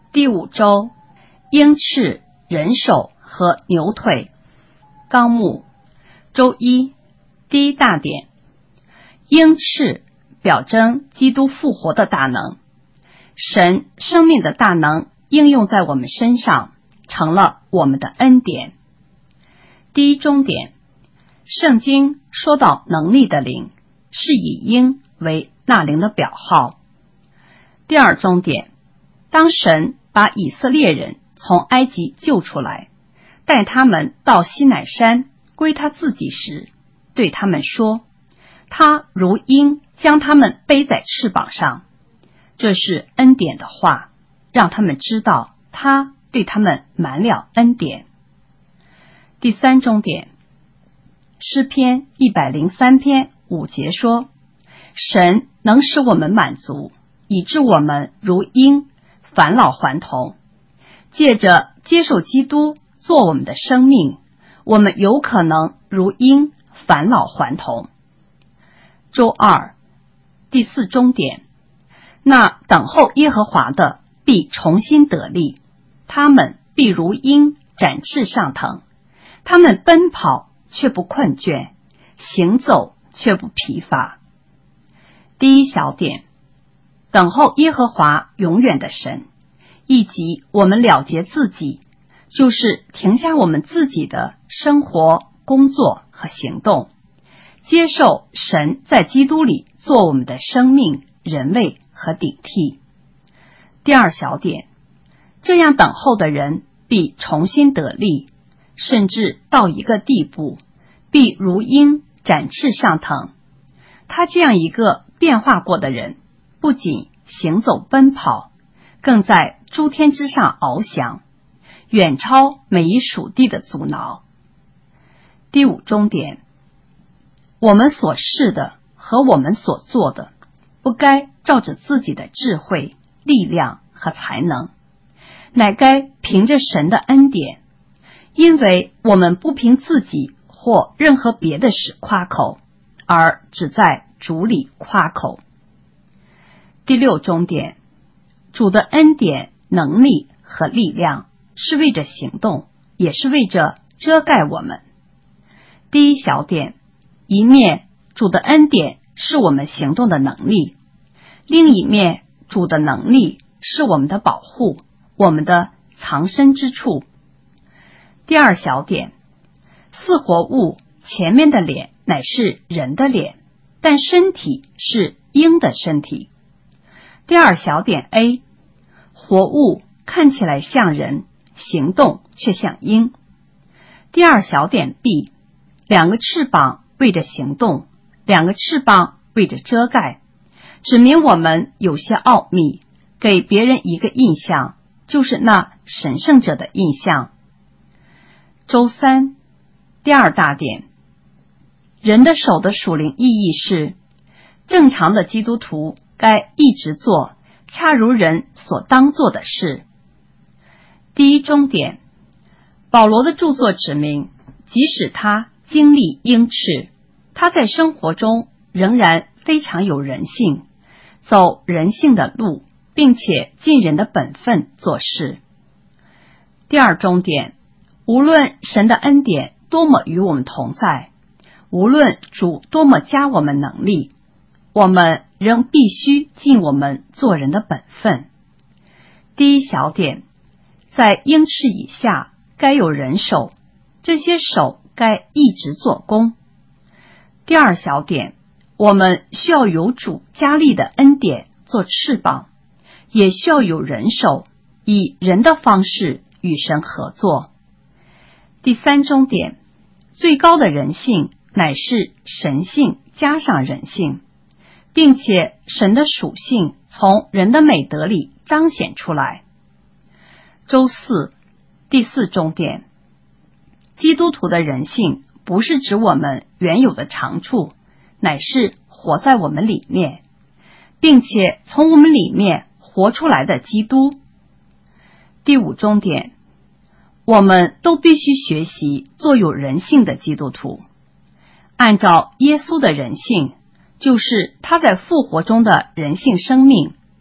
第5周，鹰翅、人手和牛腿。纲目：周一，第一大点，鹰翅表征基督复活的大能，神生命的大能应用在我们身上，成了我们的恩典。第一中点，圣经说到能力的灵，是以鹰为那灵的表号。第二中点，当神把以色列人从埃及救出来，带他们到西乃山归他自己时，对他们说，他如鹰将他们背在翅膀上。这是恩典的话，让他们知道他对他们满了恩典。第三中点，诗篇103篇5节说，神能使我们满足，以致我们如鹰返老还童。借着接受基督做我们的生命，我们有可能如鹰返老还童。周二，第4中点，那等候耶和华的必重新得力，他们必如鹰展翅上腾，他们奔跑却不困倦，行走却不疲乏。第一小点，等候耶和华永远的神，以及我们了结自己，就是停下我们自己的生活、工作和行动，接受神在基督里做我们的生命、人位和顶替。第二小点，这样等候的人必重新得力，甚至到一个地步，必如鹰展翅上腾。他这样一个变化过的人，不仅行走奔跑，更在诸天之上翱翔，远超每一属地的阻挠。第5中点，我们所事的和我们所做的，不该照着自己的智慧、力量和才能，乃该凭着神的恩典，因为我们不凭自己或任何别的事夸口，而只在主里夸口。第6中点，主的恩典、能力和力量是为着行动，也是为着遮盖我们。第一小点，一面主的恩典是我们行动的能力，另一面主的能力是我们的保护，我们的藏身之处。第二小点，四活物前面的脸乃是人的脸，但身体是鹰的身体。第二小点 A， 活物看起来像人，行动却像鹰。第二小点 B， 两个翅膀为着行动，两个翅膀为着遮盖，指明我们有些奥秘，给别人一个印象，就是那神圣者的印象。周三，第二大点，人的手的属灵意义是，正常的基督徒该一直做恰如人所当做的事。第一中点，保罗的著作指明，即使他经历鹰翅，他在生活中仍然非常有人性，走人性的路，并且尽人的本分做事。第二中点，无论神的恩典多么与我们同在，无论主多么加我们能力，我们仍必须尽我们做人的本分。第一小点，在鹰翅以下该有人手，这些手该一直做工。第二小点，我们需要有主加力的恩典做翅膀，也需要有人手，以人的方式与神合作。第三中点，最高的人性乃是神性加上人性，并且神的属性从人的美德里彰显出来。周四，第4中点，基督徒的人性不是指我们原有的长处，乃是活在我们里面，并且从我们里面活出来的基督。第5中点，我们都必须学习做有人性的基督徒，按照耶稣的人性，就是他在复活中的人性生命，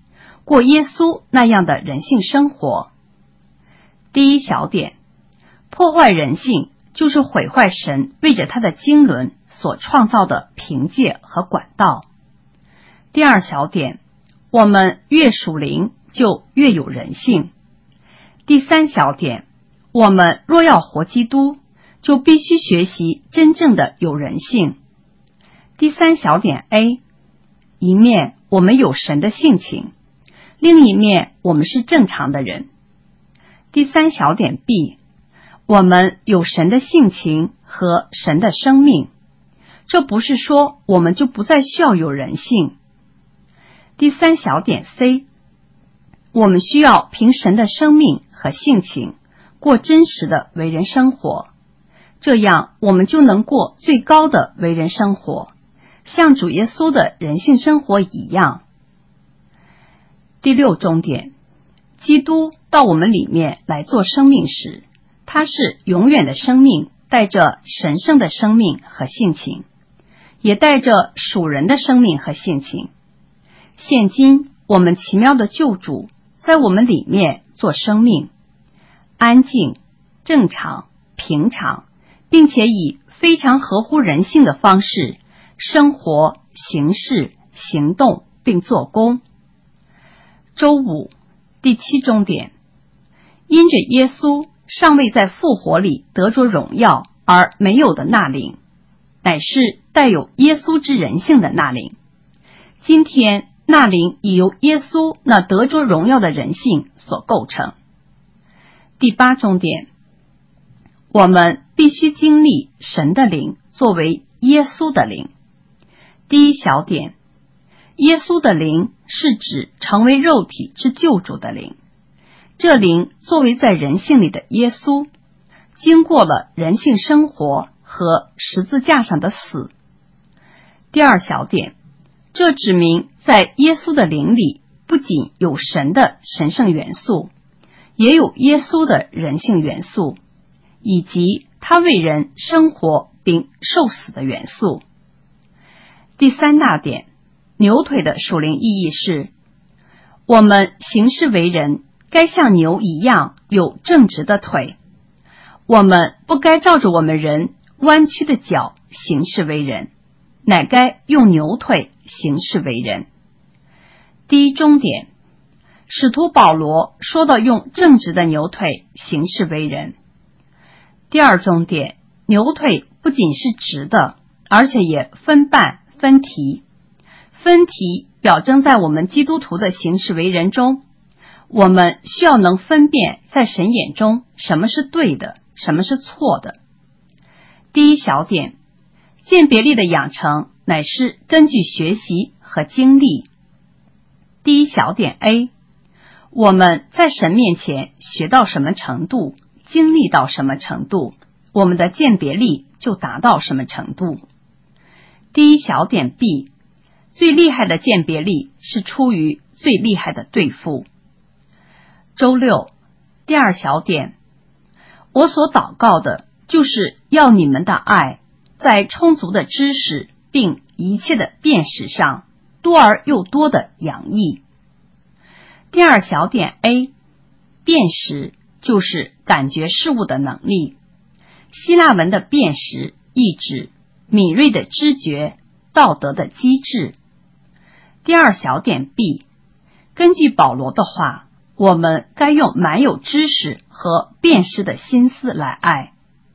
过耶稣那样的人性生活。第一小点，破坏人性就是毁坏神为着他的经纶所创造的凭借和管道。第二小点，我们越属灵就越有人性。第三小点，我们若要活基督，就必须学习真正的有人性。第三小点 A， 一面我们有神的性情，另一面我们是正常的人。第三小点 B， 我们有神的性情和神的生命，这不是说我们就不再需要有人性。第三小点 C， 我们需要凭神的生命和性情过真实的为人生活，这样我们就能过最高的为人生活，像主耶稣的人性生活一样。第六重点，基督到我们里面来做生命时，他是永远的生命，带着神圣的生命和性情，也带着属人的生命和性情。现今我们奇妙的救主在我们里面做生命，安静、正常、平常，并且以非常合乎人性的方式生活、行事、行动并做工。周五，第七重点，因着耶稣尚未在复活里得着荣耀而没有的那灵，乃是带有耶稣之人性的那灵。今天那灵已由耶稣那得着荣耀的人性所构成。第八重点，我们必须经历神的灵作为耶稣的灵。第一小点，耶稣的灵是指成为肉体之救主的灵，这灵作为在人性里的耶稣，经过了人性生活和十字架上的死。第二小点，这指明在耶稣的灵里不仅有神的神圣元素，也有耶稣的人性元素，以及他为人生活并受死的元素。第三大点，牛腿的属灵意义是，我们行事为人该像牛一样有正直的腿，我们不该照着我们人弯曲的脚行事为人，乃该用牛腿行事为人。第一中点，使徒保罗说到用正直的牛腿行事为人。第二中点，牛腿不仅是直的，而且也分瓣分蹄。分蹄表征在我们基督徒的行事为人中，我们需要能分辨在神眼中什么是对的，什么是错的。第一小点，鉴别力的养成乃是根据学习和经历。第一小点 A， 我们在神面前学到什么程度，经历到什么程度，我们的鉴别力就达到什么程度。第一小点 B， 最厉害的鉴别力是出于最厉害的对付。周六，第二小点，我所祷告的就是要你们的爱在充足的知识并一切的辨识上多而又多的洋溢。第二小点 A， 辨识就是感觉事物的能力。希腊文的辨识意指敏锐的知觉，道德的机智。第二小点 B， 根据保罗的话，我们该用满有知识和辨识的心思来爱。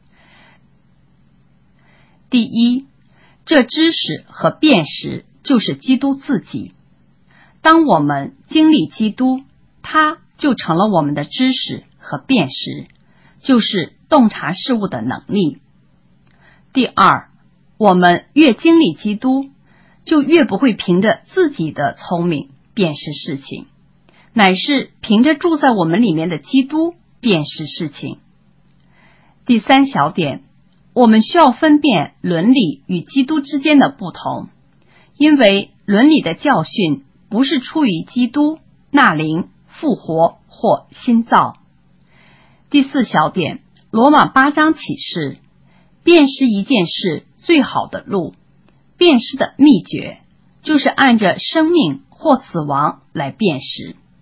第一，这知识和辨识就是基督自己。当我们经历基督，他就成了我们的知识和辨识，就是洞察事物的能力。第二，我们越经历基督，就越不会凭着自己的聪明辨识事情，乃是凭着住在我们里面的基督辨识事情。第三小点，我们需要分辨伦理与基督之间的不同，因为伦理的教训不是出于基督、纳灵、复活或新造。第四小点，罗马8章启示，辨识一件事最好的路，辨识的秘诀就是按着生命或死亡来辨识。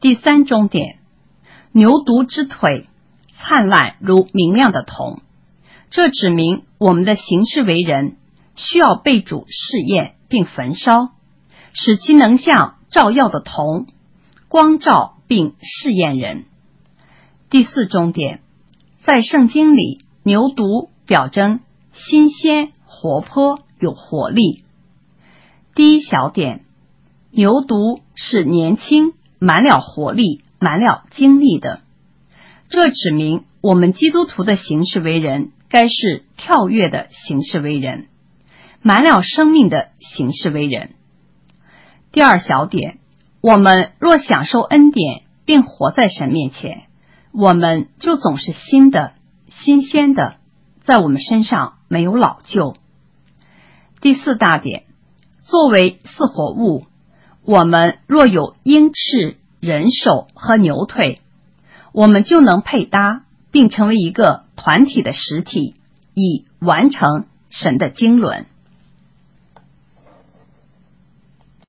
第三中点，牛犊之腿灿烂如明亮的铜，这指明我们的行事为人需要被主试验并焚烧，使其能像照耀的铜，光照并试验人。第四中点，在圣经里，牛犊表征新鲜、活泼、有活力。第一小点，牛犊是年轻、满了活力、满了精力的，这指明我们基督徒的行事为人该是跳跃的行事为人，满了生命的行事为人。第二小点，我们若享受恩典并活在神面前，我们就总是新的、新鲜的，在我们身上没有老旧。第四大点，作为四活物，我们若有鹰翅、人手和牛腿，我们就能配搭并成为一个团体的实体，以完成神的经纶。